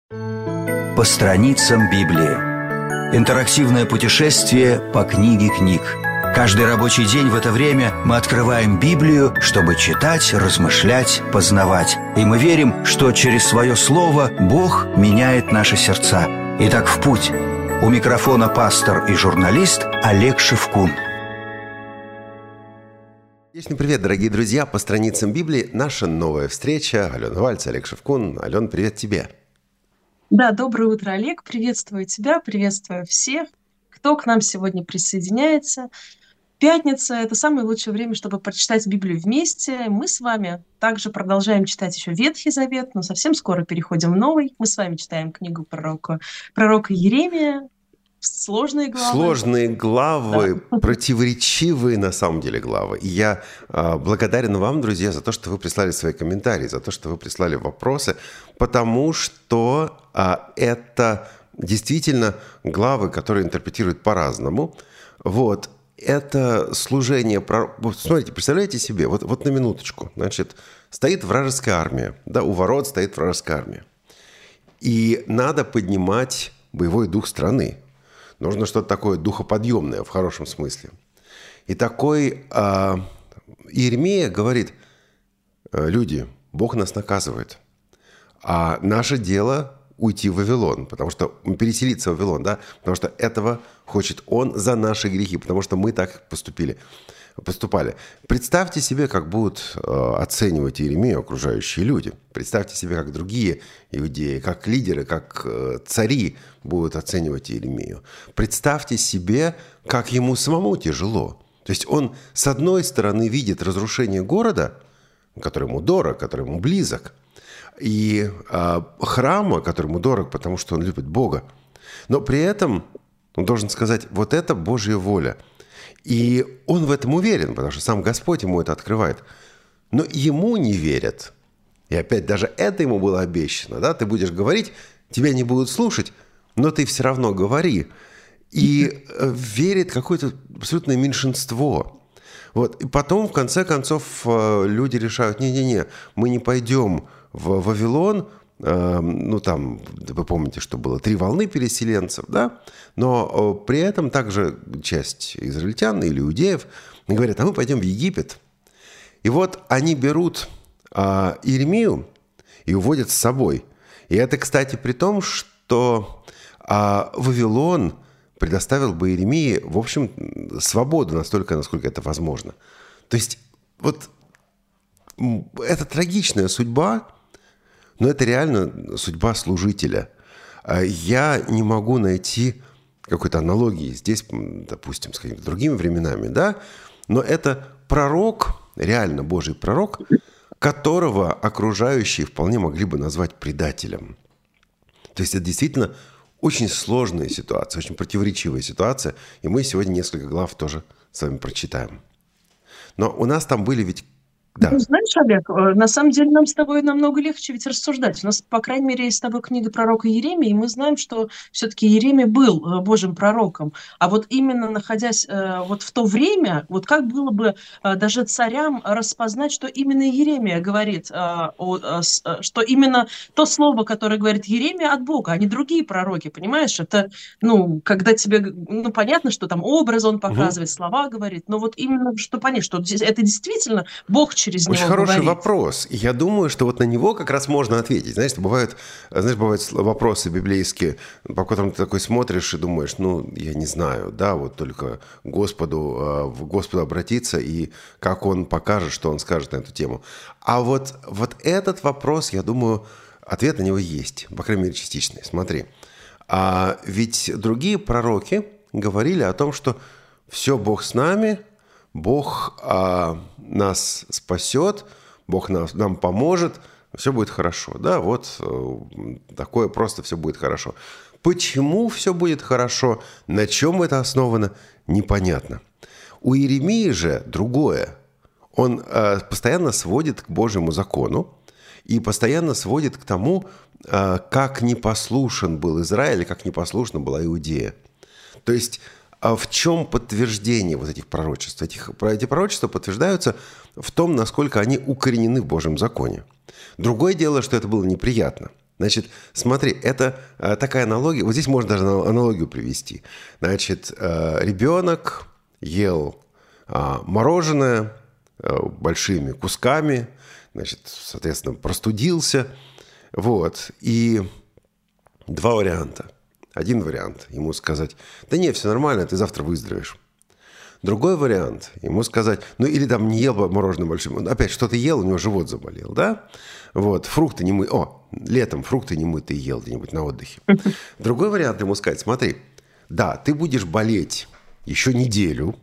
По страницам Библии. Интерактивное путешествие по книге книг. Каждый рабочий день в это время мы открываем Библию, чтобы читать, размышлять, познавать. И мы верим, что через свое слово Бог меняет наши сердца. Итак, в путь. У микрофона пастор и журналист Олег Шевкун. Вечный привет, дорогие друзья! По страницам Библии наша новая встреча. Алена Вальц, Олег Шевкун. Ален, привет тебе! Да, доброе утро, Олег. Приветствую тебя, приветствую всех, кто к нам сегодня присоединяется. Пятница – это самое лучшее время, чтобы прочитать Библию вместе. Мы с вами также продолжаем читать еще Ветхий Завет, но совсем скоро переходим в Новый. Мы с вами читаем книгу пророка Иеремия. Сложные главы. Сложные главы, Да. противоречивые на самом деле главы. И я благодарен вам, друзья, за то, что вы прислали свои комментарии, за то, что вы прислали вопросы, потому что это действительно главы, которые интерпретируют по-разному. Вот. Это служение... Смотрите, представляете себе, вот на минуточку. Значит, стоит вражеская армия. Да, у ворот стоит вражеская армия. И надо поднимать боевой дух страны. Нужно что-то такое духоподъемное в хорошем смысле. И такой Иеремия говорит: люди, Бог нас наказывает. А наше дело уйти в Вавилон, потому что переселиться в Вавилон, да, потому что этого хочет Он за наши грехи, потому что мы так поступали. Представьте себе, как будут оценивать Иеремию окружающие люди. Представьте себе, как другие иудеи, как лидеры, как цари будут оценивать Иеремию. Представьте себе, как ему самому тяжело. То есть он, с одной стороны, видит разрушение города, который ему дорог, который ему близок, и храма, который ему дорог, потому что он любит Бога. Но при этом он должен сказать: вот это Божья воля. И он в этом уверен, потому что сам Господь ему это открывает. Но ему не верят. И опять даже это ему было обещано. Да? Ты будешь говорить, тебя не будут слушать, но ты все равно говори. И верит какое-то абсолютное меньшинство. Вот. И потом, в конце концов, люди решают: не-не-не, мы не пойдем в Вавилон. Ну, там, вы помните, что было 3 волны переселенцев, да? Но при этом также часть израильтян или иудеев говорят: а мы пойдем в Египет. И вот они берут Иеремию и уводят с собой. И это, кстати, при том, что Вавилон предоставил бы Иеремии, в общем, свободу настолько, насколько это возможно. То есть вот это трагичная судьба, но это реально судьба служителя. Я не могу найти какой-то аналогии здесь, допустим, с какими-то другими временами, да? Но это пророк, реально Божий пророк, которого окружающие вполне могли бы назвать предателем. То есть это действительно очень сложная ситуация, очень противоречивая ситуация, и мы сегодня несколько глав тоже с вами прочитаем. Но у нас там были ведь... Да. Ну, знаешь, Олег, на самом деле нам с тобой намного легче ведь рассуждать. У нас, по крайней мере, есть с тобой книга пророка Иеремии, и мы знаем, что все-таки Иеремия был Божьим пророком. А вот именно находясь вот в то время, вот как было бы даже царям распознать, что именно Иеремия говорит, что именно то слово, которое говорит Иеремия, от Бога, а не другие пророки, понимаешь? Это, ну, когда тебе, ну, понятно, что там образ он показывает, слова говорит, но вот именно, что понять, что это действительно Бог через него очень хороший говорит. вопрос. И я думаю, что вот на него как раз можно ответить. Знаешь, бывают вопросы библейские, по которым ты такой смотришь и думаешь: ну, я не знаю, да, вот только Господу обратиться, и как Он покажет, что Он скажет на эту тему. А вот этот вопрос, я думаю, ответ на него есть, по крайней мере, частичный. Смотри, ведь другие пророки говорили о том, что все, Бог с нами, Бог нас спасет, Бог нам поможет, все будет хорошо. Да, вот такое просто все будет хорошо. Почему все будет хорошо, на чем это основано, непонятно. У Иеремии же другое. Он постоянно сводит к Божьему закону и постоянно сводит к тому, как непослушен был Израиль и как непослушна была Иудея. То есть в чем подтверждение вот этих пророчеств? Эти пророчества подтверждаются в том, насколько они укоренены в Божьем законе. Другое дело, что это было неприятно. Значит, смотри, это такая аналогия. Вот здесь можно даже аналогию привести. Значит, ребенок ел мороженое большими кусками, значит, соответственно, простудился. Вот. И два варианта. Один вариант ему сказать: да не, все нормально, ты завтра выздоровеешь. Другой вариант ему сказать: ну или там не ел мороженое большим. Опять что-то ел, у него живот заболел, да? Вот, фрукты не мытые. Летом фрукты не мытые ел где-нибудь на отдыхе. Другой вариант ему сказать: смотри, да, ты будешь болеть еще неделю,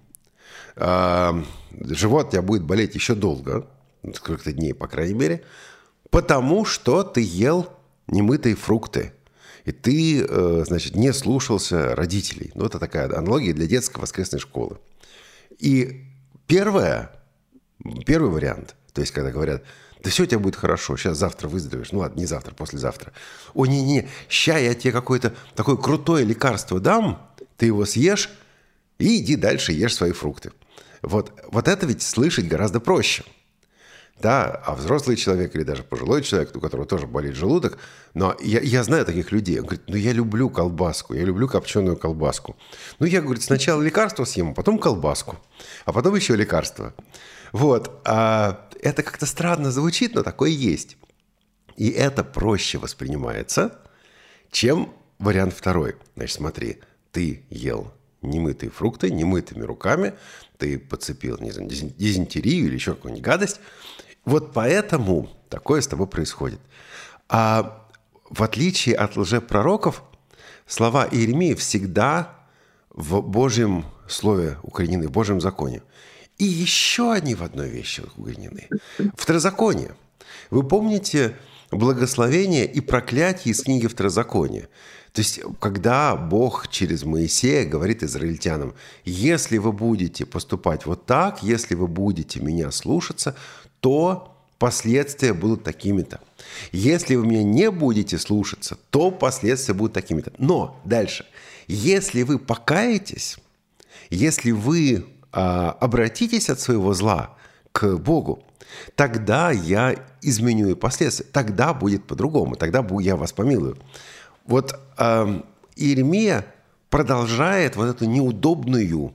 живот у тебя будет болеть еще долго, сколько-то дней, по крайней мере, потому что ты ел немытые фрукты. И ты, значит, не слушался родителей. Ну, это такая аналогия для детской воскресной школы. И первый вариант, то есть, когда говорят: да все у тебя будет хорошо, сейчас завтра выздоровеешь. Ну ладно, не завтра, послезавтра. О, не-не, ща я тебе какое-то такое крутое лекарство дам, ты его съешь и иди дальше, ешь свои фрукты. Вот это ведь слышать гораздо проще. Да, а взрослый человек или даже пожилой человек, у которого тоже болит желудок, но я знаю таких людей. Он говорит: ну я люблю колбаску, я люблю копченую колбаску. Ну я, говорит, сначала лекарство съем, а потом колбаску, а потом еще лекарство. Вот, это как-то странно звучит, но такое есть. И это проще воспринимается, чем вариант второй. Значит, смотри, ты ел немытые фрукты, немытыми руками, ты подцепил, не знаю, дизентерию или еще какую-нибудь гадость. Вот поэтому такое с тобой происходит. А в отличие от лжепророков, слова Иеремии всегда в Божьем слове укоренены, в Божьем законе. И еще они в одной вещи укоренены. Второзаконие. Вы помните благословение и проклятие из книги Второзакония? То есть, когда Бог через Моисея говорит израильтянам: если вы будете поступать вот так, если вы будете меня слушаться, то последствия будут такими-то. Если вы меня не будете слушаться, то последствия будут такими-то. Но дальше. Если вы покаетесь, если вы обратитесь от своего зла к Богу, тогда я изменю и последствия. Тогда будет по-другому. Тогда я вас помилую. Вот Иеремия продолжает вот эту неудобную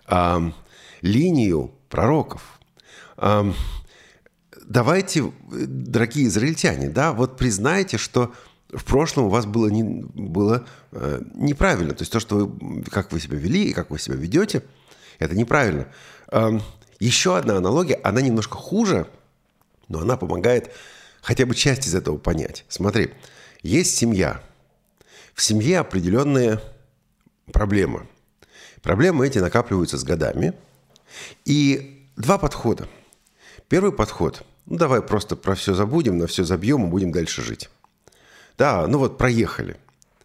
линию пророков. Давайте, дорогие израильтяне, да, вот признайте, что в прошлом у вас было неправильно. То есть то, что как вы себя вели и как вы себя ведете, это неправильно. Еще одна аналогия, она немножко хуже, но она помогает хотя бы часть из этого понять. Смотри, есть семья. В семье определенные проблемы. Проблемы эти накапливаются с годами. И два подхода. Первый подход: ну давай просто про все забудем, на все забьем и будем дальше жить. Да, ну вот проехали.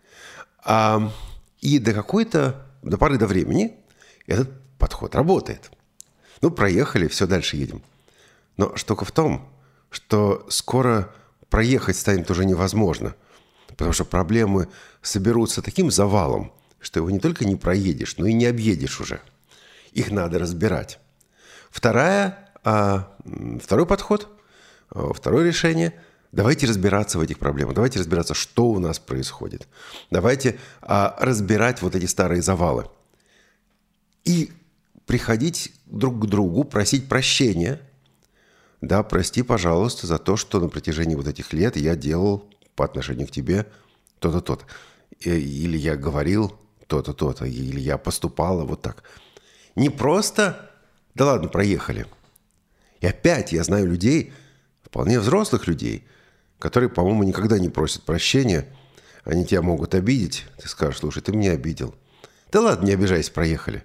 И до поры до времени этот подход работает. Ну проехали, все, дальше едем. Но штука в том, что скоро проехать станет уже невозможно. Потому что проблемы соберутся таким завалом, что его не только не проедешь, но и не объедешь уже. Их надо разбирать. Второй подход, второе решение: давайте разбираться в этих проблемах, давайте разбираться, что у нас происходит. Давайте разбирать вот эти старые завалы. И приходить друг к другу, просить прощения. Да, прости, пожалуйста, за то, что на протяжении вот этих лет я делал по отношению к тебе то-то, то-то. Или я говорил то-то, то-то. Или я поступала вот так. Не просто: да ладно, проехали. И опять я знаю людей, вполне взрослых людей, которые, по-моему, никогда не просят прощения. Они тебя могут обидеть. Ты скажешь: слушай, ты меня обидел. Да ладно, не обижайся, проехали.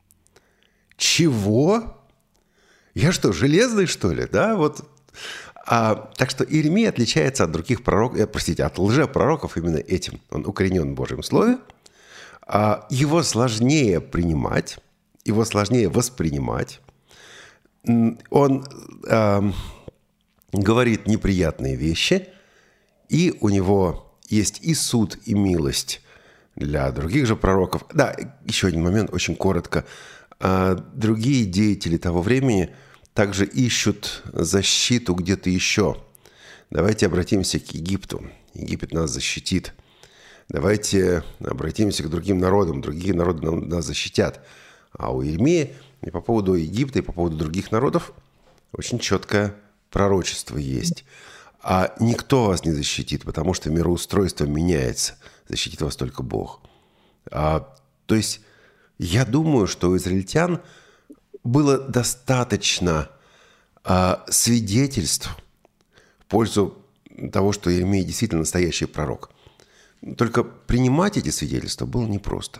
Чего? Я что, железный, что ли? Да, вот. Так что Иеремия отличается от других пророков, от лжепророков именно этим. Он укоренен в Божьем Слове. Его сложнее принимать, его сложнее воспринимать. Он говорит неприятные вещи, и у него есть и суд, и милость для других же пророков. Да, еще один момент, очень коротко. Другие деятели того времени также ищут защиту где-то еще. Давайте обратимся к Египту. Египет нас защитит. Давайте обратимся к другим народам, другие народы нас защитят. А у Иеремии и по поводу Египта, и по поводу других народов очень четкое пророчество есть. А никто вас не защитит, потому что мироустройство меняется. Защитит вас только Бог. То есть я думаю, что у израильтян было достаточно свидетельств в пользу того, что Иеремия действительно настоящий пророк. Только принимать эти свидетельства было непросто.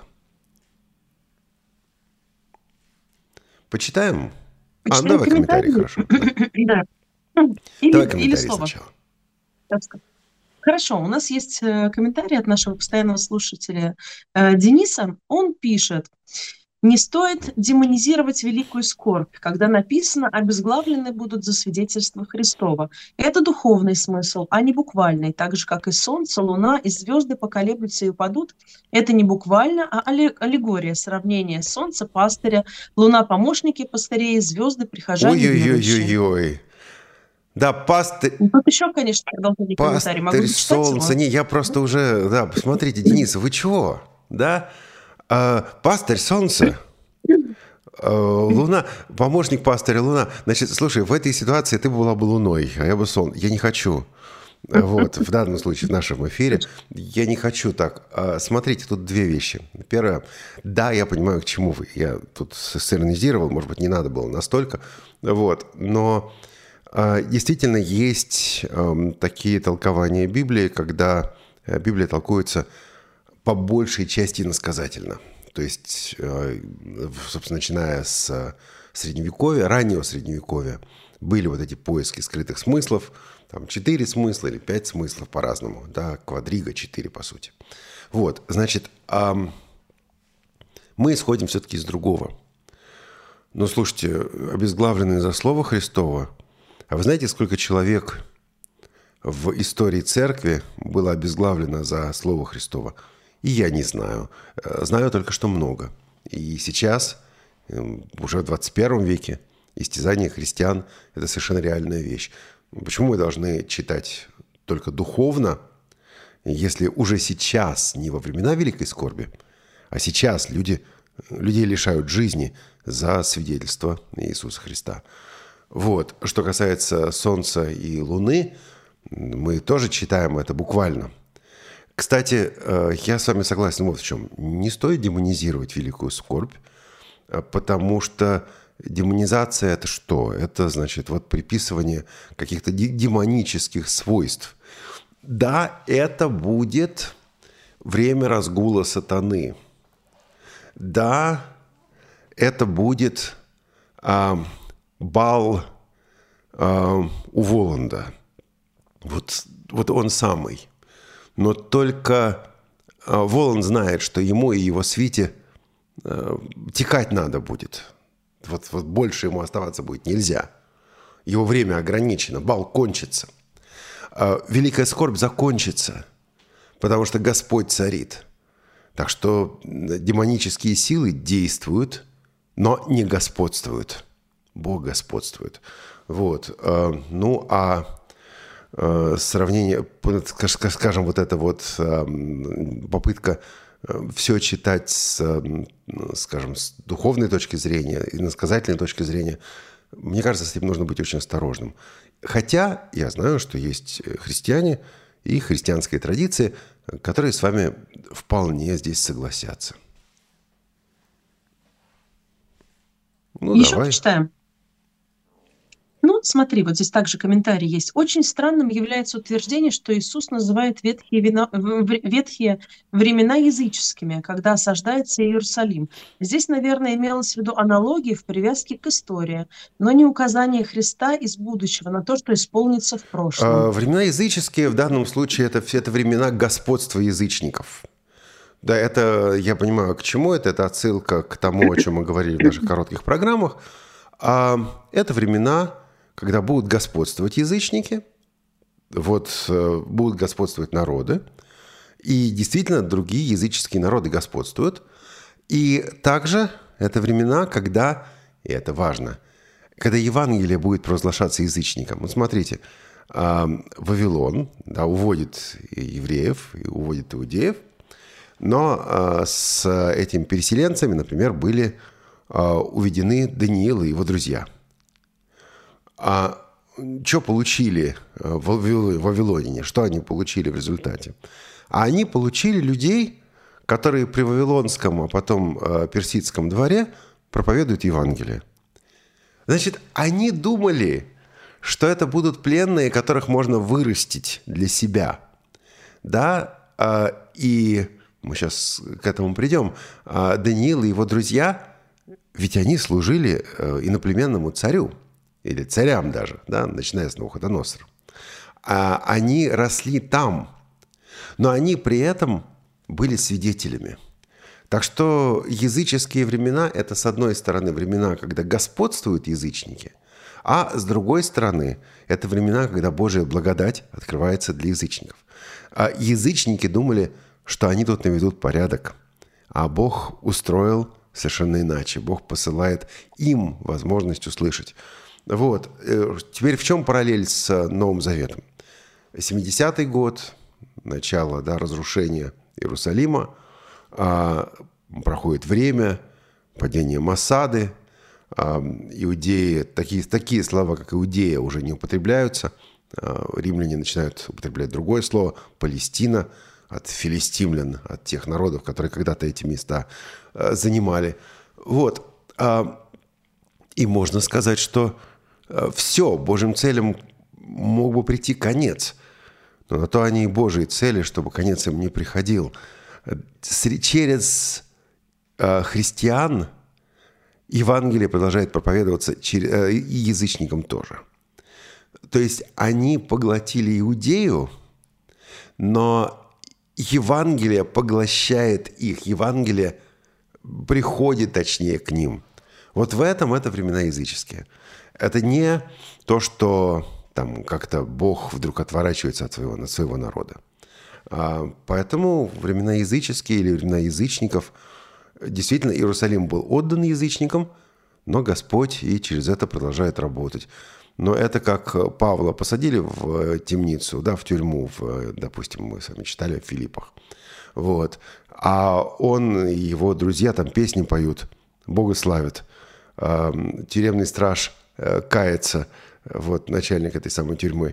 Почитаем? Давай комментарий, хорошо. Да. Давай Или комментарий слово. сначала. Хорошо, у нас есть комментарий от нашего постоянного слушателя Дениса. Он пишет: «Не стоит демонизировать великую скорбь, когда написано «обезглавлены будут за свидетельство Христова». Это духовный смысл, а не буквальный, так же, как и солнце, луна и звезды поколеблются и упадут. Это не буквально, а аллегория, сравнение солнца, пастыря, луна, помощники пастырей, звезды, прихожане, верующие». Ой-ой-ой-ой-ой. Да, пастырь... Тут еще, конечно, продолжение комментария. Могу Пастырь зачитать солнца. его? Не, я просто уже... Да, посмотрите, Денис, вы чего? Да? Пастырь солнца. Луна, помощник пастыря Луна. Значит, слушай, в этой ситуации ты была бы Луной, а я бы Солнце. Я не хочу. Вот, в данном случае, в нашем эфире, я не хочу так. Смотрите, тут две вещи. Первое, да, я понимаю, к чему вы. Я тут сиронизировал, может быть, не надо было настолько. Вот, но действительно есть такие толкования Библии, когда Библия толкуется по большей части иносказательно. То есть, собственно, начиная с Средневековья, раннего Средневековья, были вот эти поиски скрытых смыслов, там 4 смысла или 5 смыслов по-разному, да, квадрига 4, по сути. Вот, значит, мы исходим все-таки из другого. Но, слушайте, обезглавленные за слово Христово, а вы знаете, сколько человек в истории церкви было обезглавлено за слово Христово? И я не знаю. Знаю только, что много. И сейчас, уже в 21 веке, истязание христиан – это совершенно реальная вещь. Почему мы должны читать только духовно, если уже сейчас, не во времена Великой Скорби, а сейчас людей лишают жизни за свидетельство Иисуса Христа? Вот. Что касается Солнца и Луны, мы тоже читаем это буквально. Кстати, я с вами согласен вот в чем. Не стоит демонизировать великую скорбь, потому что демонизация – это что? Это, значит, вот приписывание каких-то демонических свойств. Да, это будет время разгула сатаны. Да, это будет бал у Воланда. Вот он самый. Но только Воланд знает, что ему и его свите текать надо будет. Вот больше ему оставаться будет нельзя. Его время ограничено, бал кончится. Великая скорбь закончится, потому что Господь царит. Так что демонические силы действуют, но не господствуют. Бог господствует. Вот. Сравнение, скажем, вот эта вот попытка все читать скажем, с духовной точки зрения и иносказательной точки зрения, мне кажется, с этим нужно быть очень осторожным. Хотя я знаю, что есть христиане и христианские традиции, которые с вами вполне здесь согласятся. Еще Давай. почитаем. Смотри, вот здесь также комментарий есть. Очень странным является утверждение, что Иисус называет ветхие времена языческими, когда осаждается Иерусалим. Здесь, наверное, имелось в виду аналогии в привязке к истории, но не указание Христа из будущего на то, что исполнится в прошлом. Времена языческие в данном случае это времена господства язычников. Да, это, я понимаю, к чему это. Это отсылка к тому, о чем мы говорили в наших коротких программах. Это времена, когда будут господствовать язычники, будут господствовать народы, и действительно другие языческие народы господствуют. И также это времена, когда, и это важно, когда Евангелие будет провозглашаться язычникам. Вот смотрите, Вавилон, да, уводит евреев, и уводит иудеев, но с этими переселенцами, например, были уведены Даниил и его друзья. Что получили вавилоняне? Что они получили в результате? Они получили людей, которые при вавилонском, а потом персидском дворе проповедуют Евангелие. Значит, они думали, что это будут пленные, которых можно вырастить для себя. Да, и мы сейчас к этому придем. Даниил и его друзья, ведь они служили иноплеменному царю, или царям даже, да, начиная с Навуходоносора. Они росли там, но они при этом были свидетелями. Так что языческие времена – это, с одной стороны, времена, когда господствуют язычники, а с другой стороны, это времена, когда Божья благодать открывается для язычников. А язычники думали, что они тут наведут порядок, а Бог устроил совершенно иначе. Бог посылает им возможность услышать. Вот. Теперь в чем параллель с Новым Заветом? 70-й год, начало, да, разрушения Иерусалима, проходит время, падение Массады, иудеи, такие слова, как иудея, уже не употребляются. Римляне начинают употреблять другое слово – Палестина, от филистимлян, от тех народов, которые когда-то эти места занимали. Вот. И можно сказать, что все, Божьим целям мог бы прийти конец. Но на то они и Божьи цели, чтобы конец им не приходил. Через христиан Евангелие продолжает проповедоваться и язычникам тоже. То есть они поглотили Иудею, но Евангелие поглощает их. Евангелие приходит, точнее, к ним. Вот в этом это времена языческие. Это не то, что там как-то Бог вдруг отворачивается от своего народа. Поэтому времена языческие или времена язычников, действительно, Иерусалим был отдан язычникам, но Господь и через это продолжает работать. Но это как Павла посадили в темницу, да, в тюрьму, допустим, мы с вами читали в Филиппах. Вот. А он и его друзья там песни поют, Бога славят. Тюремный страж кается, вот, начальник этой самой тюрьмы.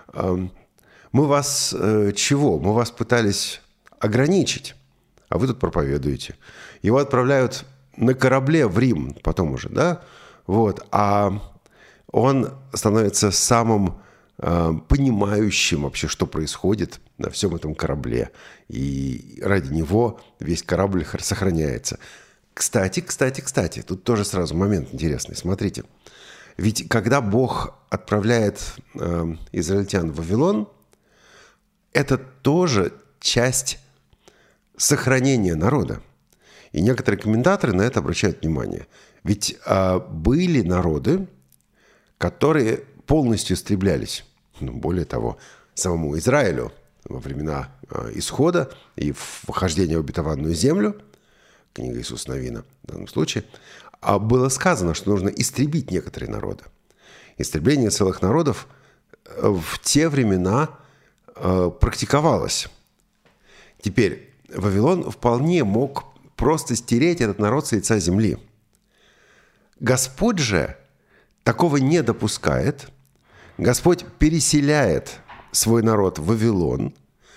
Мы вас чего? Мы вас пытались ограничить, а вы тут проповедуете. Его отправляют на корабле в Рим, потом уже, да? Вот. А он становится самым понимающим вообще, что происходит на всем этом корабле. И ради него весь корабль сохраняется. Кстати, тут тоже сразу момент интересный. Смотрите. Ведь когда Бог отправляет израильтян в Вавилон, это тоже часть сохранения народа. И некоторые комментаторы на это обращают внимание. Ведь были народы, которые полностью истреблялись. Более того, самому Израилю во времена Исхода и вхождения в обетованную землю, книга Иисуса Навина в данном случае, было сказано, что нужно истребить некоторые народы. Истребление целых народов в те времена практиковалось. Теперь Вавилон вполне мог просто стереть этот народ с лица земли. Господь же такого не допускает. Господь переселяет свой народ в Вавилон,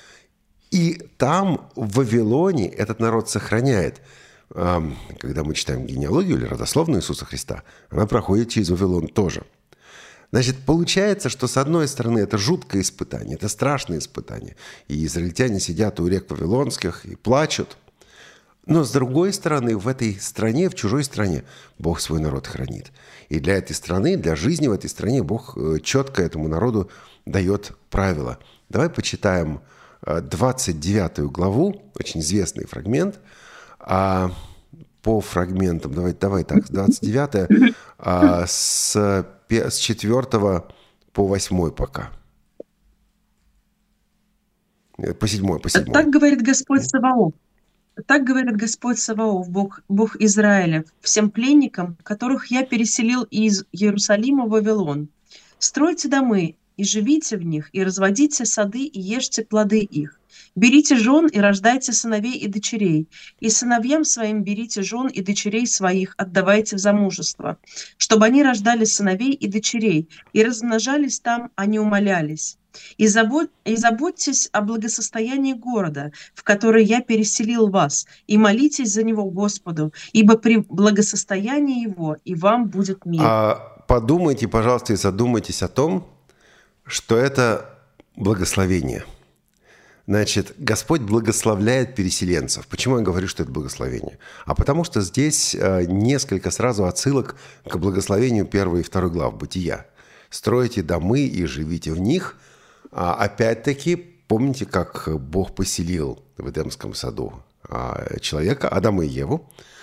и там, в Вавилоне, этот народ сохраняет. Когда мы читаем генеалогию или родословную Иисуса Христа, она проходит через Вавилон тоже. Значит, получается, что с одной стороны это жуткое испытание, это страшное испытание. И израильтяне сидят у рек вавилонских и плачут. Но с другой стороны, в этой стране, в чужой стране, Бог свой народ хранит. И для этой страны, для жизни в этой стране Бог четко этому народу дает правила. Давай почитаем 29 главу, очень известный фрагмент. По фрагментам, давай так, 29 с 4 по 8 пока. По 7. Так говорит Господь Саваоф. Так говорит Господь Саваоф, Бог Израиля, всем пленникам, которых я переселил из Иерусалима в Вавилон. Стройте домы и живите в них, и разводите сады, и ешьте плоды их. Берите жен и рождайте сыновей и дочерей, и сыновьям своим берите жен и дочерей своих отдавайте в замужество, чтобы они рождали сыновей и дочерей, и размножались там, а не умолялись. И заботьтесь о благосостоянии города, в который я переселил вас, и молитесь за него Господу, ибо при благосостоянии его и вам будет мир. Подумайте, пожалуйста, и задумайтесь о том, что это благословение. Значит, Господь благословляет переселенцев. Почему я говорю, что это благословение? А потому что здесь несколько сразу отсылок к благословению 1 и 2 глав Бытия. «Стройте домы и живите в них». Опять-таки, помните, как Бог поселил в Эдемском саду человека, Адама и Еву,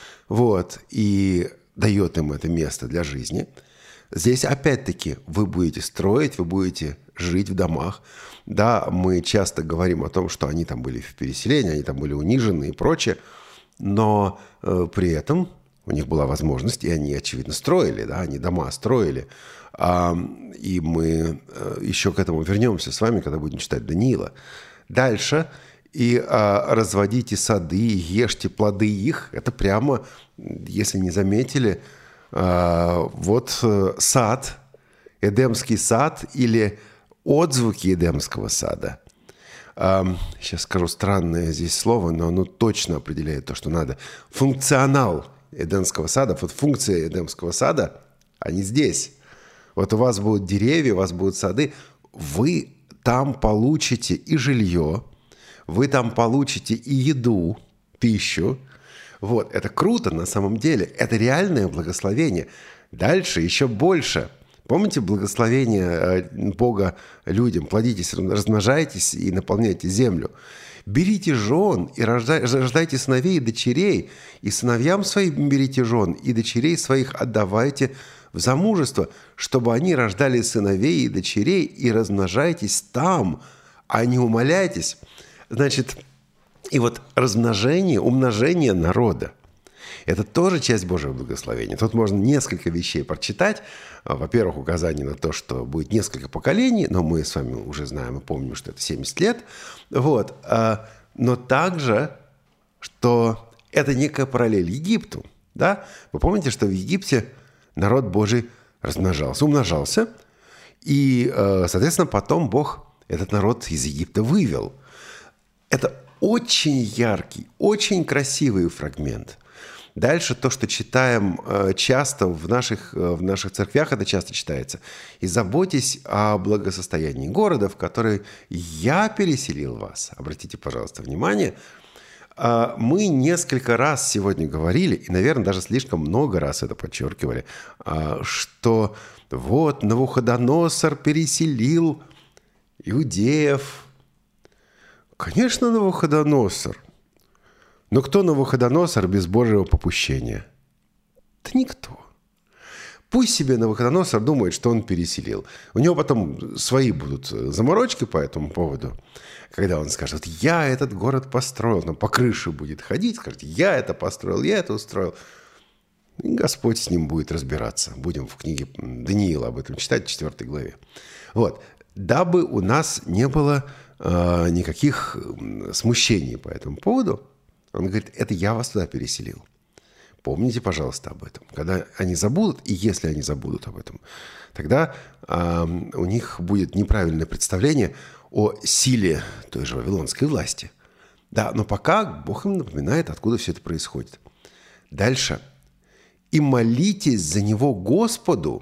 и дает им это место для жизни. Здесь опять-таки вы будете строить, вы будете жить в домах. Да, мы часто говорим о том, что они там были в переселении, они там были унижены и прочее, но при этом у них была возможность, и они, очевидно, строили, да, они дома строили. И мы еще к этому вернемся с вами, когда будем читать Даниила. Дальше. «И разводите сады, и ешьте плоды их». Это прямо, если не заметили, сад, Эдемский сад или отзвуки Эдемского сада. Сейчас скажу странное здесь слово, но оно точно определяет то, что надо. Функционал Эдемского сада, функция Эдемского сада, они здесь. У вас будут деревья, у вас будут сады. Вы там получите и жилье, вы там получите и еду, пищу. Это круто на самом деле. Это реальное благословение. Дальше еще больше. Помните благословение Бога людям? Плодитесь, размножайтесь и наполняйте землю. Берите жен и рождайте сыновей и дочерей, и сыновьям своим берите жен, и дочерей своих отдавайте в замужество, чтобы они рождали сыновей и дочерей, и размножайтесь там, а не умоляйтесь. Значит, и размножение, умножение народа – это тоже часть Божьего благословения. Тут можно несколько вещей прочитать. Во-первых, указание на то, что будет несколько поколений, но мы с вами уже знаем и помним, что это 70 лет. Но также, что это некая параллель Египту. Да? Вы помните, что в Египте народ Божий размножался, умножался, и, соответственно, потом Бог этот народ из Египта вывел. Это очень яркий, очень красивый фрагмент. Дальше то, что читаем часто в наших церквях, это часто читается. «И заботьтесь о благосостоянии города, в который я переселил вас». Обратите, пожалуйста, внимание. Мы несколько раз сегодня говорили, и, наверное, даже слишком много раз это подчеркивали, что Навуходоносор переселил иудеев. Конечно, Навуходоносор. Но кто Навуходоносор без Божьего попущения? Да никто. Пусть себе Навуходоносор думает, что он переселил. У него потом свои будут заморочки по этому поводу. Когда он скажет, я этот город построил, но по крыше будет ходить, скажет, я это построил, я это устроил. И Господь с ним будет разбираться. Будем в книге Даниила об этом читать, в 4 главе. Дабы у нас не было никаких смущений по этому поводу, он говорит, это я вас туда переселил. Помните, пожалуйста, об этом. Когда они забудут, и если они забудут об этом, тогда у них будет неправильное представление о силе той же вавилонской власти. Да, но пока Бог им напоминает, откуда все это происходит. Дальше. «И молитесь за него Господу».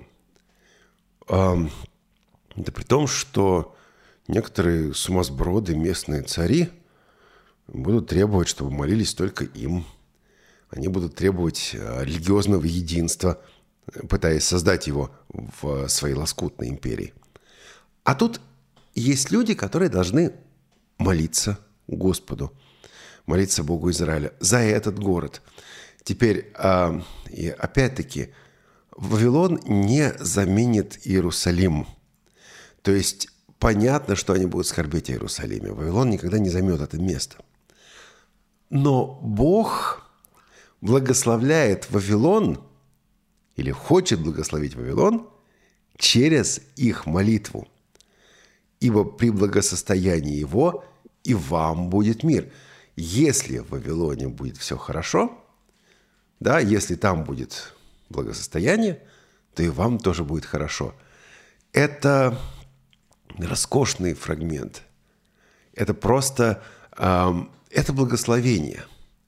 Это при том, что некоторые сумасброды, местные цари будут требовать, чтобы молились только им. Они будут требовать религиозного единства, пытаясь создать его в своей лоскутной империи. А тут есть люди, которые должны молиться Господу, молиться Богу Израиля за этот город. Теперь, и опять-таки, Вавилон не заменит Иерусалим. То есть, понятно, что они будут скорбеть о Иерусалиме. Вавилон никогда не займет это место. Но Бог благословляет Вавилон, или хочет благословить Вавилон, через их молитву. ибо при благосостоянии его и вам будет мир. Если в Вавилоне будет все хорошо, да, если там будет благосостояние, то и вам тоже будет хорошо. Это роскошный фрагмент. Это просто, это благословение.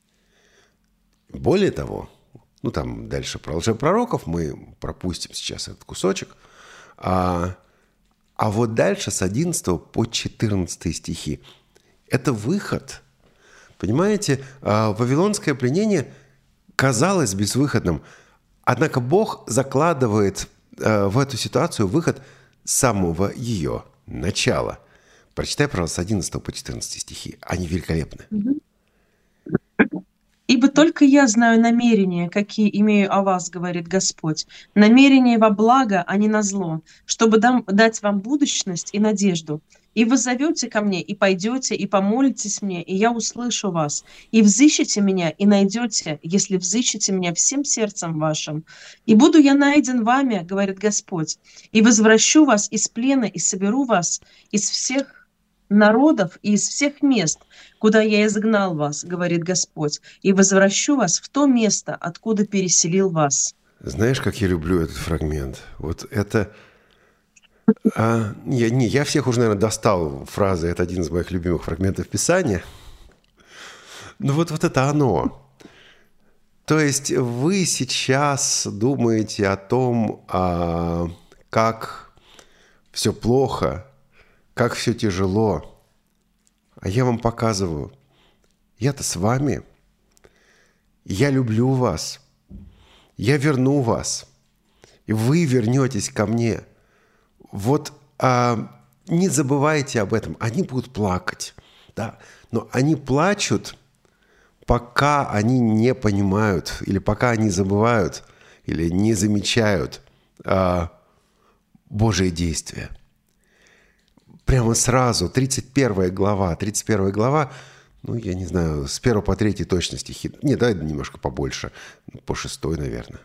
Более того, там дальше про лжепророков мы пропустим сейчас этот кусочек. А вот дальше с 11 по 14 стихи. Это выход. Понимаете, вавилонское пленение казалось безвыходным. Однако Бог закладывает в эту ситуацию выход с самого ее начала. Прочитай, пожалуйста, с 11 по 14 стихи. Они великолепны. «Ибо только я знаю намерения, какие имею о вас, говорит Господь, намерения во благо, а не на зло, чтобы дать вам будущность и надежду. И вы зовете ко мне, и пойдете, и помолитесь мне, и я услышу вас. И взыщете меня, и найдете, если взыщете меня всем сердцем вашим. И буду я найден вами, говорит Господь, и возвращу вас из плена, и соберу вас из всех народов и из всех мест, куда я изгнал вас, говорит Господь, и возвращу вас в то место, откуда переселил вас». Знаешь, как я люблю этот фрагмент? Вот это... Я всех уже, наверное, достал фразы. Это один из моих любимых фрагментов Писания. Но вот это оно. То есть вы сейчас думаете о том, как все плохо, как все тяжело. А я вам показываю, я-то с вами. Я люблю вас. Я верну вас. И вы вернетесь ко мне. Вот не забывайте об этом. Они будут плакать. Да? Но они плачут, пока они не понимают, или пока они забывают, или не замечают Божие действия. Прямо сразу, 31 глава, я не знаю, с 1 по 3 точно стихи. Не, давай немножко побольше, по 6, наверное.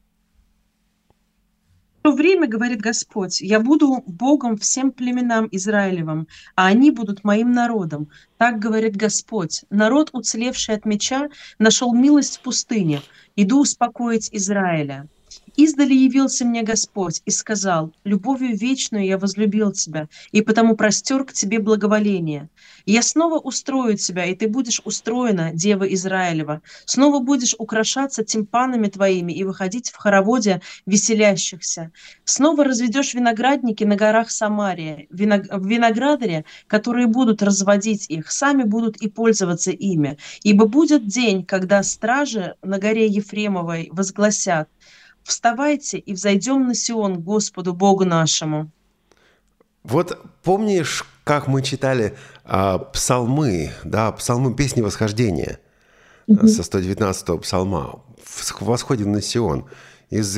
«В то время, говорит Господь, я буду Богом всем племенам Израилевым, а они будут моим народом. Так говорит Господь, народ, уцелевший от меча, нашел милость в пустыне. Иду успокоить Израиля. Издали явился мне Господь и сказал: любовью вечную я возлюбил тебя, и потому простер к тебе благоволение. Я снова устрою тебя, и ты будешь устроена, дева Израилева. Снова будешь украшаться тимпанами твоими и выходить в хороводе веселящихся. Снова разведешь виноградники на горах Самария, в виноградаре, которые будут разводить их, сами будут и пользоваться ими. Ибо будет день, когда стражи на горе Ефремовой возгласят: вставайте и взойдем на Сион Господу Богу нашему». Вот помнишь, как мы читали псалмы, да, псалмы песни восхождения со 119-го псалма «Восходим на Сион». Из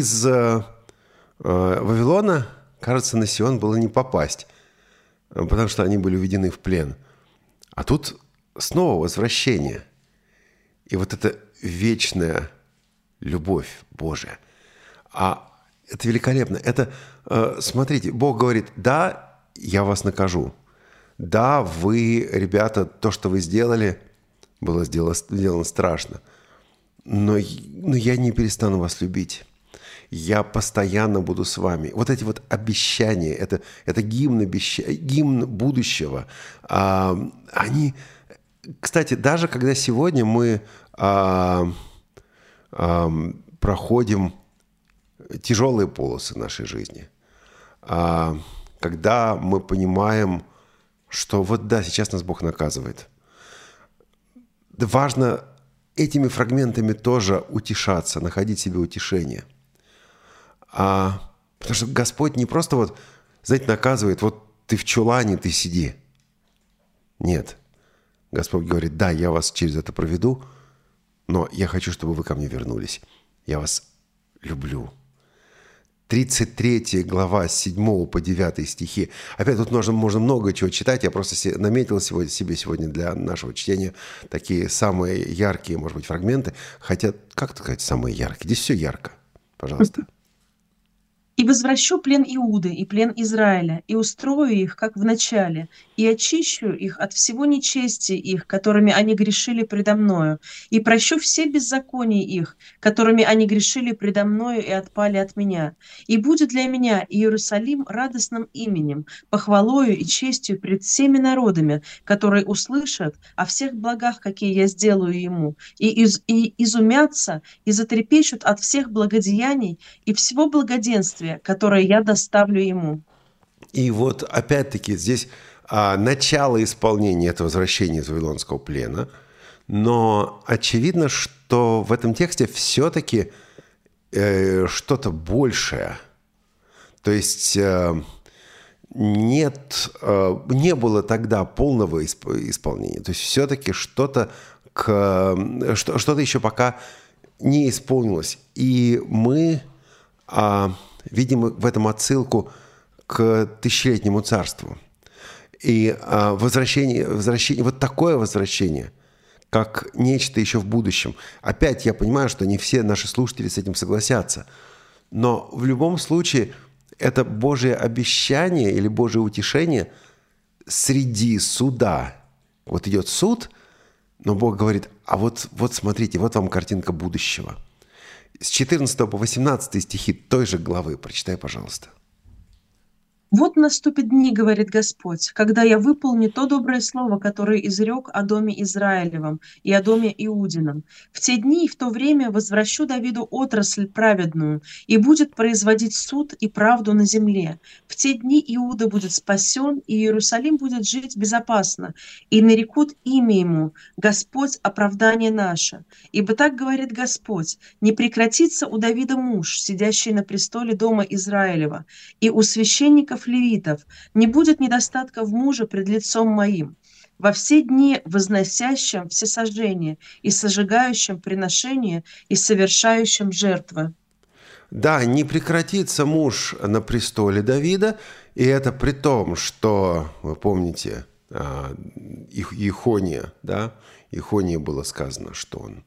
Вавилона, кажется, на Сион было не попасть, потому что они были уведены в плен. А тут снова возвращение. И вот эта вечная любовь Божия. Это великолепно. Это, смотрите, Бог говорит: да, я вас накажу. Да, вы, ребята, то, что вы сделали, было сделано страшно. Но я не перестану вас любить. Я постоянно буду с вами. Вот эти вот обещания, это гимн будущего. Они, кстати, даже когда сегодня мы проходим тяжелые полосы нашей жизни, когда мы понимаем, что вот да, сейчас нас Бог наказывает. Важно этими фрагментами тоже утешаться, находить себе утешение. Потому что Господь не просто вот, знаете, наказывает: вот ты в чулане, ты сиди. Нет. Господь говорит: да, я вас через это проведу, но я хочу, чтобы вы ко мне вернулись. Я вас люблю. 33 глава, с 7 по 9 стихи. Опять тут можно много чего читать. Я просто наметил себе сегодня для нашего чтения такие самые яркие, может быть, фрагменты. Хотя, как сказать, самые яркие? Здесь все ярко. Пожалуйста. И возвращу плен Иуды и плен Израиля, и устрою их, как в начале, и очищу их от всего нечестия их, которыми они грешили предо мною, и прощу все беззакония их, которыми они грешили предо мною и отпали от меня. И будет для меня Иерусалим радостным именем, похвалою и честью пред всеми народами, которые услышат о всех благах, какие я сделаю ему, и изумятся, и затрепещут от всех благодеяний и всего благоденствия, которое я доставлю ему. И вот опять-таки здесь начало исполнения этого возвращения из Вавилонского плена, но очевидно, что в этом тексте все-таки что-то большее. То есть не было тогда полного исполнения. То есть все-таки что-то еще пока не исполнилось. И мы видим в этом отсылку к тысячелетнему царству. И возвращение, вот такое возвращение, как нечто еще в будущем. Опять я понимаю, что не все наши слушатели с этим согласятся. Но в любом случае это Божье обещание или Божье утешение среди суда. Вот идет суд, но Бог говорит, а вот смотрите, вот вам картинка будущего. С 14 по 18 стихи той же главы. Прочитай, пожалуйста. «Вот наступят дни, говорит Господь, когда я выполню то доброе слово, которое изрек о доме Израилевом и о доме Иудином. В те дни и в то время возвращу Давиду отрасль праведную, и будет производить суд и правду на земле. В те дни Иуда будет спасен, и Иерусалим будет жить безопасно, и нарекут имя ему Господь оправдание наше. Ибо так говорит Господь, не прекратится у Давида муж, сидящий на престоле дома Израилева, и у священников левитов не будет недостатка в муже пред лицом моим, во все дни возносящим всесожжение и сожигающим приношение и совершающим жертвы». Да, не прекратится муж на престоле Давида, и это при том, что, вы помните, Ихония, да, Ихонии было сказано, что он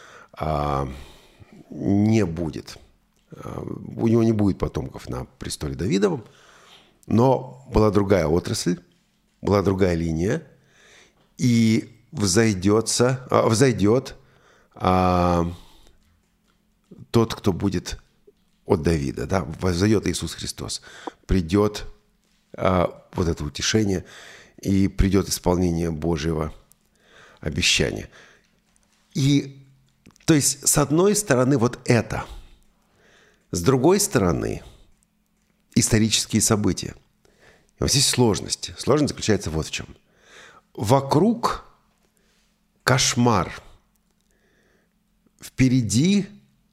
не будет, у него не будет потомков на престоле Давидовом, но была другая отрасль, была другая линия, и взойдет тот, кто будет от Давида, да, взойдет Иисус Христос, придет вот это утешение, и придет исполнение Божьего обещания. И, то есть, с одной стороны, вот это, с другой стороны, исторические события. И вот здесь сложность. Сложность заключается вот в чем. Вокруг кошмар. Впереди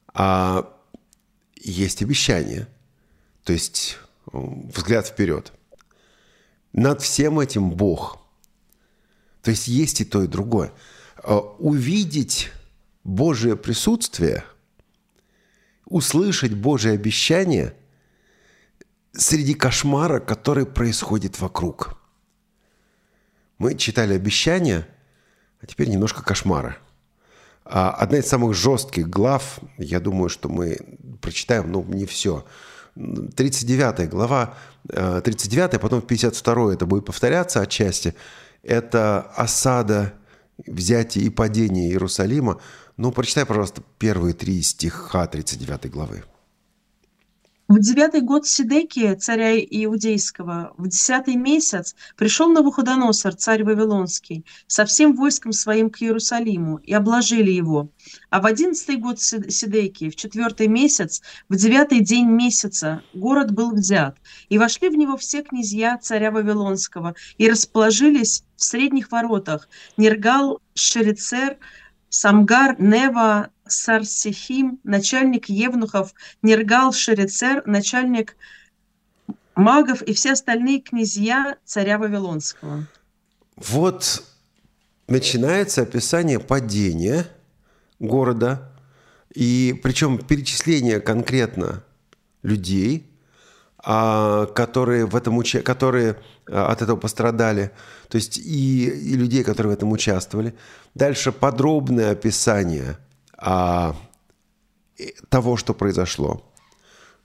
есть обещание. То есть взгляд вперед. Над всем этим Бог. То есть есть и то, и другое. Увидеть Божие присутствие, услышать Божие обещание среди кошмара, который происходит вокруг. Мы читали обещания, а теперь немножко кошмара. Одна из самых жестких глав, я думаю, что мы прочитаем, но не все. 39 глава, 39, потом 52 это будет повторяться отчасти. Это осада, взятие и падение Иерусалима. Ну, прочитай, пожалуйста, первые 3 стиха 39 главы. В 9-й год Сидекия, царя Иудейского, в 10-й месяц пришел Навуходоносор, царь Вавилонский, со всем войском своим к Иерусалиму, и обложили его. А в 11-й год Сидекии, в 4-й месяц, в 9-й день месяца, город был взят, и вошли в него все князья царя Вавилонского, и расположились в средних воротах Нергал, Шерицер, Самгар, Нева, Сарсихим, начальник евнухов, Нергал, Шерицер, начальник магов и все остальные князья царя Вавилонского. Вот начинается описание падения города, и причем перечисление конкретно людей, которые от этого пострадали, то есть и людей, которые в этом участвовали. Дальше подробное описание того, что произошло.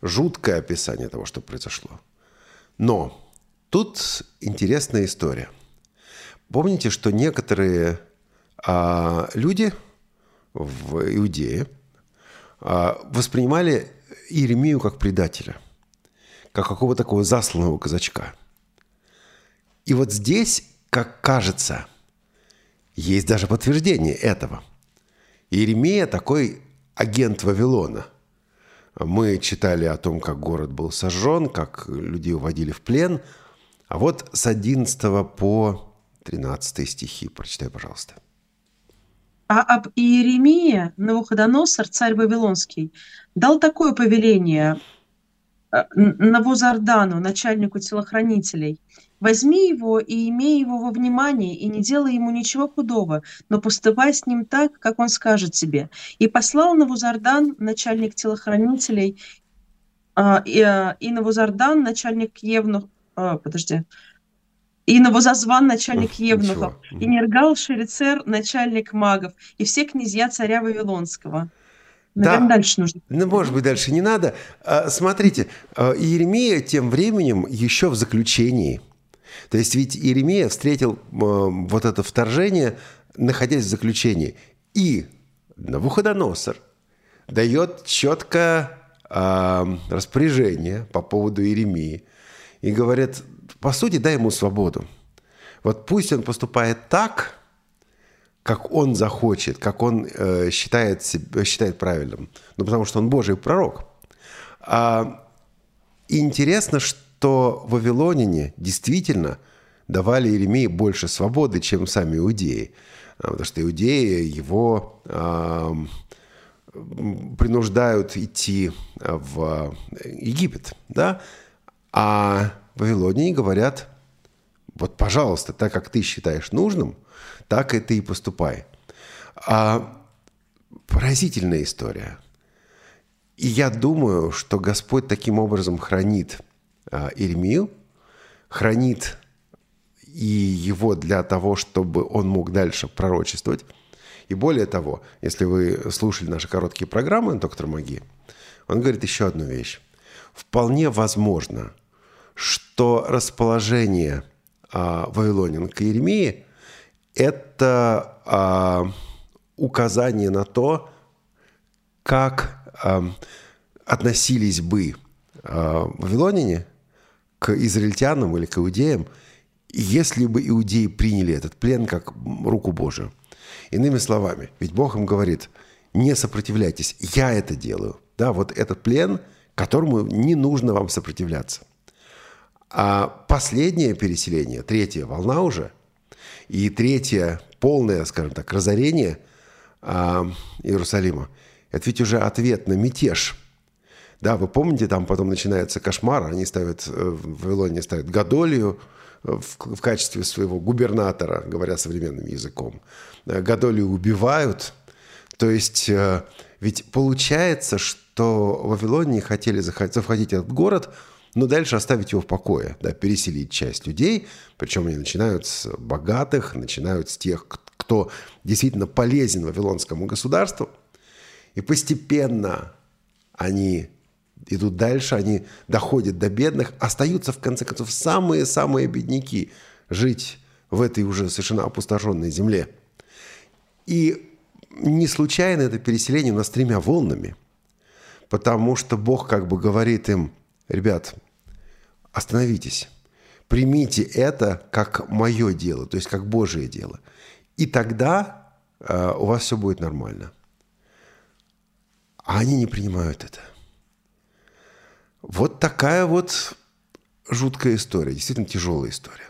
жуткое описание того, что произошло. Но тут интересная история. Помните, что некоторые люди в Иудее воспринимали Иеремию как предателя, как какого-то такого засланного казачка. И вот здесь, как кажется, есть даже подтверждение этого. Иеремия такой агент Вавилона. Мы читали о том, как город был сожжен, как людей уводили в плен. А вот с 11 по 13 стихи прочитай, пожалуйста. А об Иеремии Навуходоносор, царь Вавилонский, дал такое повеление Навузардану, начальнику телохранителей: «Возьми его и имей его во внимании, и не делай ему ничего худого, но поступай с ним так, как он скажет тебе». И послал Навузардан, начальник телохранителей, и Навузардан, начальник евнух... И Навузазван, начальник евнухов, и Нергал Шерицер, начальник магов, и все князья царя Вавилонского. Наверное, Да. дальше нужно. Ну, может быть, дальше не надо. Смотрите, Иеремия тем временем еще в заключении. То есть ведь Иеремия встретил вот это вторжение, находясь в заключении. И Навуходоносор дает четкое распоряжение по поводу Иеремии. И говорит, по сути, дай ему свободу. Вот пусть он поступает так, как он захочет, как он считает правильным. Ну, потому что он Божий пророк. И интересно, что вавилоняне действительно давали Иеремии больше свободы, чем сами иудеи. Потому что иудеи его принуждают идти в Египет. Да? А вавилоняне говорят, вот, пожалуйста, так, как ты считаешь нужным, так и ты и поступай. Поразительная история. И я думаю, что Господь таким образом хранит Иеремию, хранит и его для того, чтобы он мог дальше пророчествовать. И более того, если вы слушали наши короткие программы «Доктор Маги», он говорит еще одну вещь. Вполне возможно, что расположение вавилонян к Иеремии – это указание на то, как относились бы вавилоняне к израильтянам или к иудеям, если бы иудеи приняли этот плен как руку Божию. Иными словами, ведь Бог им говорит, не сопротивляйтесь, я это делаю. Да, вот этот плен, которому не нужно вам сопротивляться. А последнее переселение, третья волна уже, и третье полное, скажем так, разорение Иерусалима, это ведь уже ответ на мятеж. Да, вы помните, там потом начинается кошмар, они ставят, в Вавилоне ставят Гадолию в качестве своего губернатора, говоря современным языком. Гадолию убивают. То есть, ведь получается, что вавилоняне хотели захватить этот город, но дальше оставить его в покое, да, переселить часть людей, причем они начинают с богатых, начинают с тех, кто действительно полезен вавилонскому государству, и постепенно они идут дальше, они доходят до бедных, остаются, в конце концов, самые-самые бедняки жить в этой уже совершенно опустошенной земле. И не случайно это переселение у нас 3 волнами, потому что Бог как бы говорит им, ребят, остановитесь, примите это как мое дело, то есть как Божие дело. И тогда у вас все будет нормально. А они не принимают это. Вот такая вот жуткая история, действительно тяжелая история.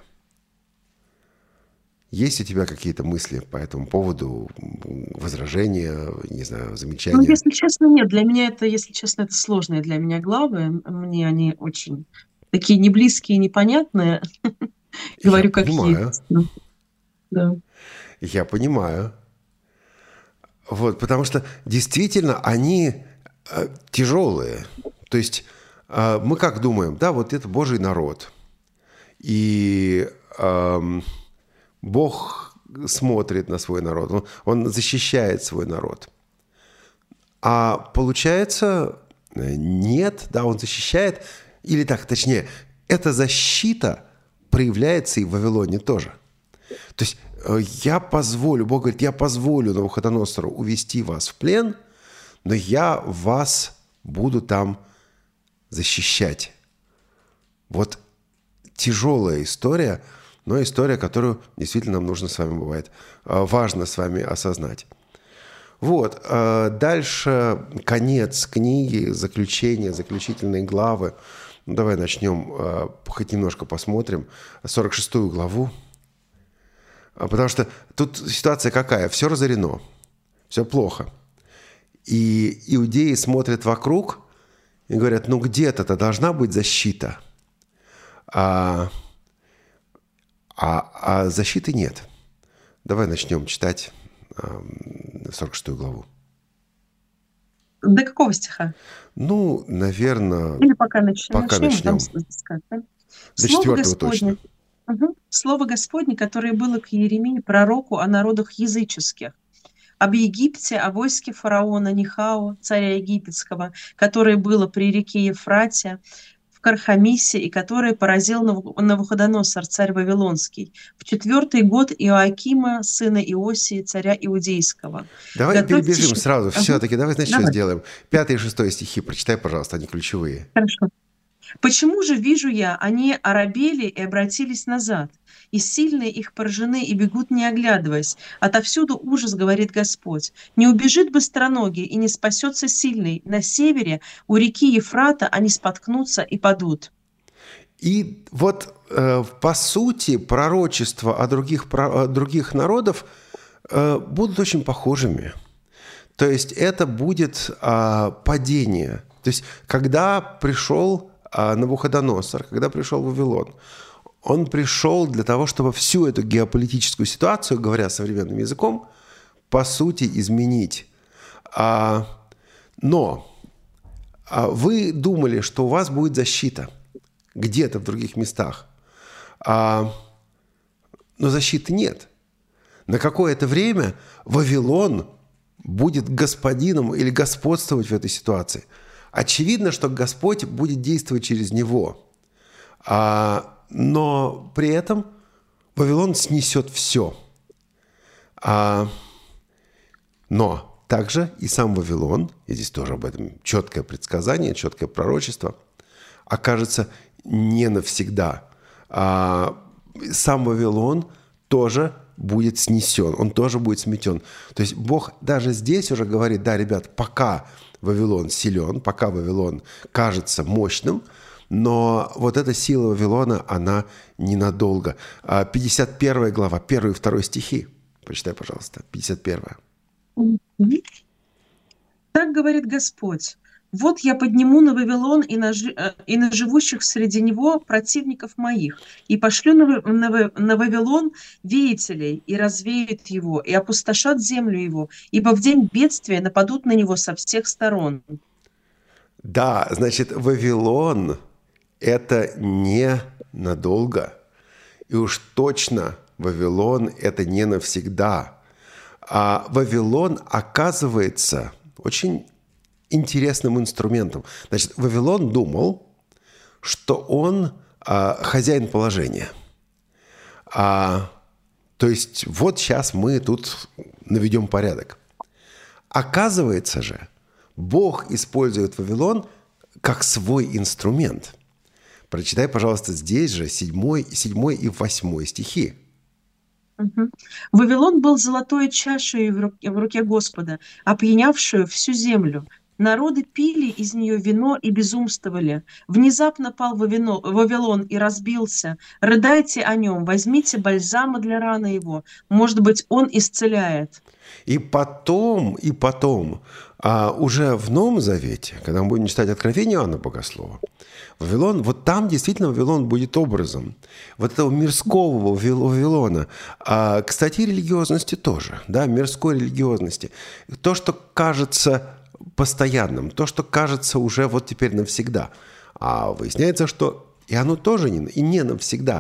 Есть у тебя какие-то мысли по этому поводу, возражения, не знаю, замечания? Ну, если честно, нет. Для меня это, если честно, это сложные для меня главы. Мне они очень такие неблизкие, непонятные. Говорю, как есть. Да. Я понимаю. Вот, потому что действительно они тяжелые. То есть мы как думаем, да, вот это Божий народ. И Бог смотрит на свой народ, он защищает свой народ. А получается, Нет, да, он защищает. Или так, точнее, эта защита проявляется и в Вавилоне тоже. То есть Бог говорит, я позволю Навуходоносору увести вас в плен, но я вас буду там защищать. Вот тяжелая история, но история, которую действительно нам нужно с вами бывает, важно с вами осознать. Вот, дальше конец книги, заключение, заключительные главы. Ну, давай начнем, хоть немножко посмотрим 46-ю главу. Потому что тут ситуация какая? Все разорено, все плохо. И иудеи смотрят вокруг и говорят, ну где-то должна быть защита. А защиты нет. Давай начнем читать 46-ю главу. До какого стиха? Ну, наверное... Или пока начнем. До 4-го точно. Слово Господне, которое было к Иеремии, пророку о народах языческих, об Египте, о войске фараона Нихао, царя египетского, которое было при реке Ефрате, в Кархамисе, и которое поразил Навуходоносор, царь Вавилонский, в 4-й год Иоакима, сына Иосии, царя Иудейского. Давай перебежим сразу. Все-таки давай, знаешь, что сделаем? 5 и 6 стихи прочитай, пожалуйста, они ключевые. Хорошо. «Почему же, вижу я, они оробели и обратились назад, и сильные их поражены и бегут, не оглядываясь? Отовсюду ужас, говорит Господь. Не убежит быстроногий и не спасется сильный. На севере, у реки Ефрата, они споткнутся и падут». И вот, по сути, пророчества о других народов будут очень похожими. То есть это будет падение. То есть когда пришел Навуходоносор, когда пришел Вавилон, он пришел для того, чтобы всю эту геополитическую ситуацию, говоря современным языком, по сути изменить. Но вы думали, что у вас будет защита где-то в других местах, но защиты нет. На какое-то время Вавилон будет господином или господствовать в этой ситуации. Очевидно, что Господь будет действовать через него. Но при этом Вавилон снесет все. Но также и сам Вавилон, и здесь тоже об этом четкое предсказание, четкое пророчество, окажется не навсегда. Сам Вавилон тоже будет снесен, он тоже будет сметен. То есть Бог даже здесь уже говорит, да, ребят, пока Вавилон силен, пока Вавилон кажется мощным, но вот эта сила Вавилона, она ненадолго. 51 глава, 1 и 2 стихи. Прочитай, пожалуйста, 51. «Так говорит Господь. Вот я подниму на Вавилон и на живущих среди него противников моих, и пошлю на Вавилон веятелей, и развеют его, и опустошат землю его, ибо в день бедствия нападут на него со всех сторон». Да, значит, Вавилон – это не надолго. И уж точно Вавилон – это не навсегда. А Вавилон оказывается очень интересным инструментом. Значит, Вавилон думал, что он хозяин положения. То есть вот сейчас мы тут наведем порядок. Оказывается же, Бог использует Вавилон как свой инструмент. Прочитай, пожалуйста, здесь же 7 и 8 стихи. «Вавилон был золотой чашей в руке Господа, опьянявшую всю землю. Народы пили из нее вино и безумствовали. Внезапно пал Вавилон и разбился. Рыдайте о нем, возьмите бальзама для раны его. Может быть, он исцеляет». И потом, уже в Новом Завете, когда мы будем читать Откровение Иоанна Богослова, Вавилон, вот там действительно Вавилон будет образом вот этого мирского Вавилона. Кстати, религиозности тоже, да, мирской религиозности. То, что кажется постоянным, то, что кажется уже вот теперь навсегда. А выясняется, что и оно тоже не навсегда.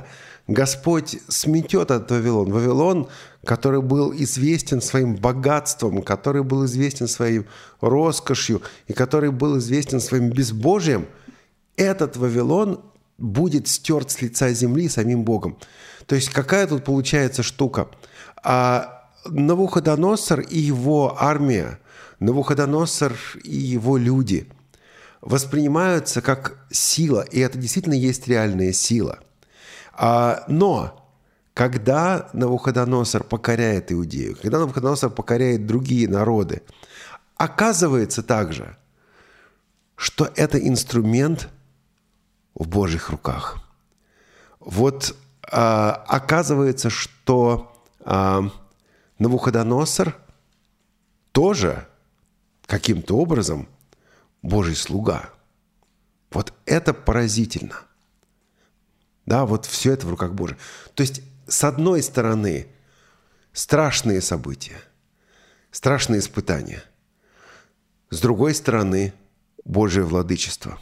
Господь сметет этот Вавилон. Вавилон, который был известен своим богатством, который был известен своей роскошью и который был известен своим безбожием, этот Вавилон будет стерт с лица земли самим Богом. То есть какая тут получается штука? Навуходоносор и его армия, Навуходоносор и его люди воспринимаются как сила, и это действительно есть реальная сила. Но когда Навуходоносор покоряет Иудею, когда Навуходоносор покоряет другие народы, оказывается также, что это инструмент в Божьих руках. Вот оказывается, что Навуходоносор тоже каким-то образом Божий слуга. Вот это поразительно. Да, вот все это в руках Божьих. То есть, с одной стороны, страшные события, страшные испытания. С другой стороны, Божье владычество.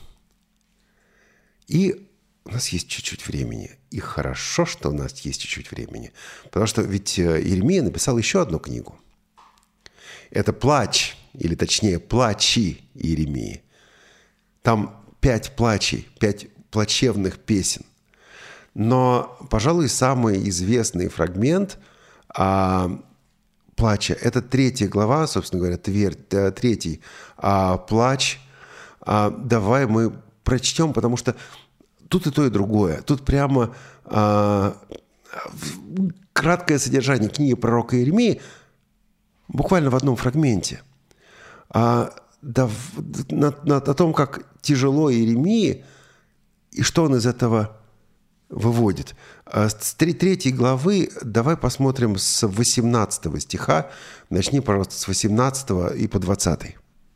И у нас есть чуть-чуть времени. И хорошо, что у нас есть чуть-чуть времени. Потому что ведь Иеремия написал еще одну книгу. Это «Плач», или точнее «Плачи» Иеремии. Там 5 плачей, 5 плачевных песен. Но, пожалуй, самый известный фрагмент плача – это 3 глава, собственно говоря, 3 плач. Давай мы прочтем, потому что тут и то, и другое. Тут прямо краткое содержание книги пророка Иеремии буквально в одном фрагменте. О том, как тяжело Иеремии и что он из этого выводит. С 3 главы давай посмотрим с 18 стиха. Начни, пожалуйста, с 18 и по 20.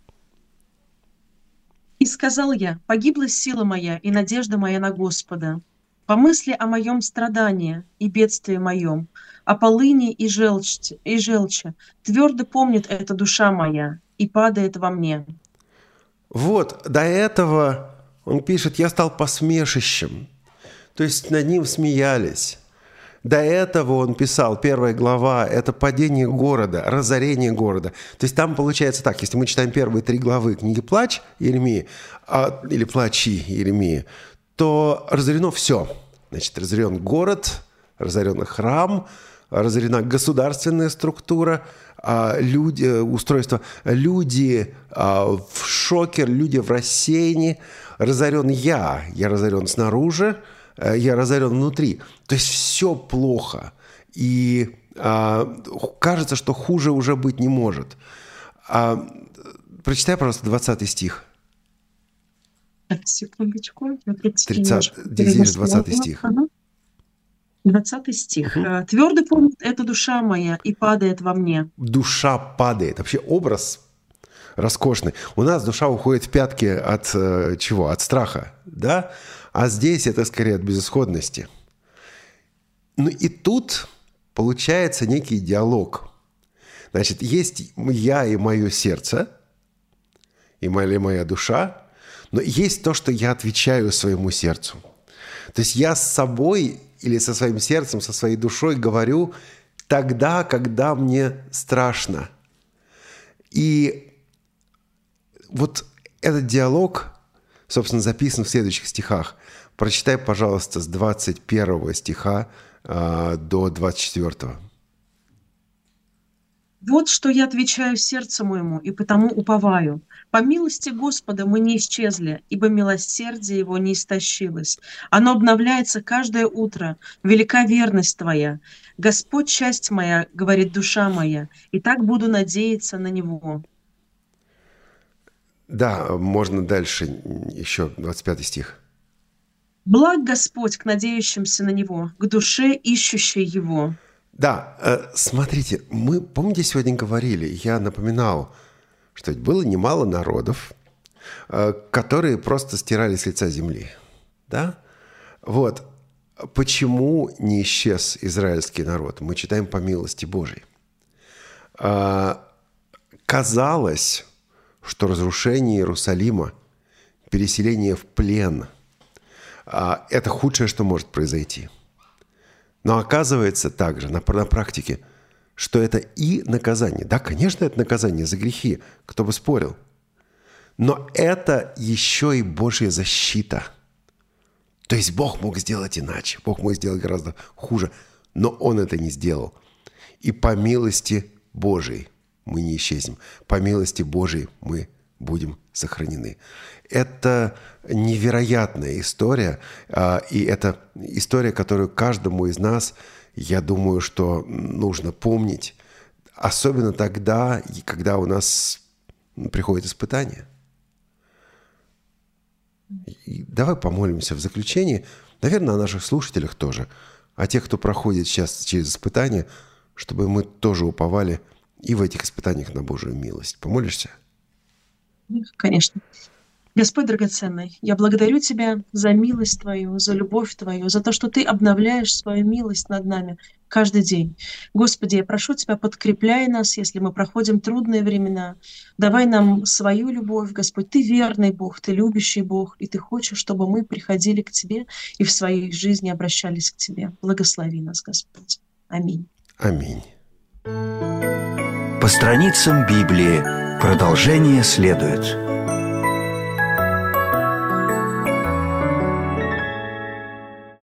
«И сказал я, погибла сила моя и надежда моя на Господа. Помысли о моем страдании и бедствии моем, о полыни и желчи. Твердо помнит эта душа моя и падает во мне». Вот, до этого он пишет: «Я стал посмешищем». То есть над ним смеялись. До этого он писал, 1 глава, это падение города, разорение города. То есть там получается так, если мы читаем первые 3 главы книги «Плач» Иеремии, или «Плачи» Иеремии, то разорено все. Значит, разорен город, разорен храм, разорена государственная структура, устройство. Люди в шоке, люди в рассеянии. Разорен я разорен снаружи, я разорен внутри. То есть все плохо. И кажется, что хуже уже быть не может. Прочитай, пожалуйста, 20 стих. Секундочку. 20 стих. 20 стих. «Твердо помнит эта душа моя и падает во мне». Душа падает. Вообще образ роскошный. У нас душа уходит в пятки от чего? От страха, да? А здесь это скорее от безысходности. Ну и тут получается некий диалог. Значит, есть я и мое сердце, и моя душа, но есть то, что я отвечаю своему сердцу. То есть я с собой или со своим сердцем, со своей душой говорю тогда, когда мне страшно. И вот этот диалог, собственно, записан в следующих стихах. Прочитай, пожалуйста, с 21 стиха до 24. «Вот что я отвечаю сердцу моему, и потому уповаю. По милости Господа мы не исчезли, ибо милосердие Его не истощилось. Оно обновляется каждое утро. Велика верность Твоя. Господь, часть моя, говорит душа моя, и так буду надеяться на Него». Да, можно дальше еще 25 стих. «Благ Господь к надеющимся на Него, к душе, ищущей Его». Да, смотрите, мы, помните, сегодня говорили, я напоминал, что ведь было немало народов, которые просто стирали с лица земли. Да? Вот. Почему не исчез израильский народ? Мы читаем по милости Божией. Казалось, что разрушение Иерусалима, переселение в плен – это худшее, что может произойти. Но оказывается также на практике, что это и наказание. Да, конечно, это наказание за грехи, кто бы спорил. Но это еще и Божья защита. То есть Бог мог сделать иначе, Бог мог сделать гораздо хуже, но Он это не сделал. И по милости Божией мы не исчезнем, по милости Божией мы будем сохранены. Это невероятная история, и это история, которую каждому из нас, я думаю, что нужно помнить, особенно тогда, когда у нас приходят испытания. И давай помолимся в заключении, наверное, о наших слушателях тоже, о тех, кто проходит сейчас через испытания, чтобы мы тоже уповали и в этих испытаниях на Божию милость. Помолишься? Конечно. Господь драгоценный, я благодарю Тебя за милость Твою, за любовь Твою, за то, что Ты обновляешь свою милость над нами каждый день. Господи, я прошу Тебя, подкрепляй нас, если мы проходим трудные времена. Давай нам свою любовь, Господь. Ты верный Бог, Ты любящий Бог, и Ты хочешь, чтобы мы приходили к Тебе и в своей жизни обращались к Тебе. Благослови нас, Господь. Аминь. Аминь. По страницам Библии продолжение следует.